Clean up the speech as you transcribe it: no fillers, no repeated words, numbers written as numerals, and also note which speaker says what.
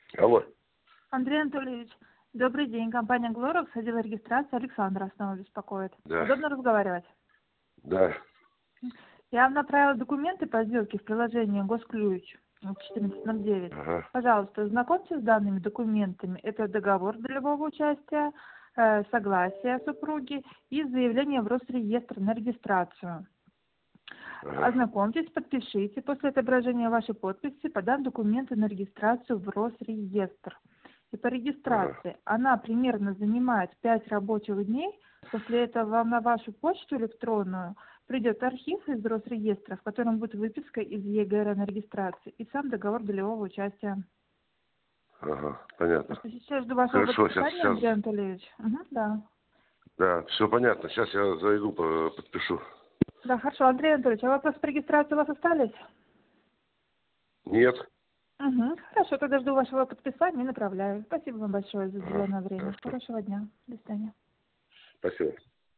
Speaker 1: Алло.
Speaker 2: Андрей Анатольевич, добрый день. Компания «Глоракс», отдел регистрации, Александра снова беспокоит.
Speaker 1: Да.
Speaker 2: Удобно разговаривать?
Speaker 1: Да.
Speaker 2: Я вам направила документы по сделке в приложении «Госключ» 1409.
Speaker 1: Ага.
Speaker 2: Пожалуйста, ознакомьтесь с данными документами. Это договор долевого участия, согласие супруги и заявление в Росреестр на регистрацию.
Speaker 1: Ага.
Speaker 2: Ознакомьтесь, подпишите. После отображения вашей подписи подам документы на регистрацию в Росреестр. И по регистрации она примерно занимает 5 рабочих дней. После этого вам на вашу почту электронную придет архив из Росреестра, в котором будет выписка из ЕГР на регистрации и сам договор долевого участия.
Speaker 1: Ага, понятно.
Speaker 2: Сейчас жду вашего
Speaker 1: Хорошо,
Speaker 2: подписания,
Speaker 1: сейчас.
Speaker 2: Андрей Анатольевич. Угу, да.
Speaker 1: Да, все понятно. Сейчас я зайду, подпишу.
Speaker 2: Да, хорошо, Андрей Анатольевич, а вопросы по регистрации у вас остались?
Speaker 1: Нет.
Speaker 2: Угу. Хорошо, тогда жду вашего подписания и направляю. Спасибо вам большое за уделенное время.
Speaker 1: Хорошо.
Speaker 2: Хорошего дня. До свидания.
Speaker 1: Спасибо.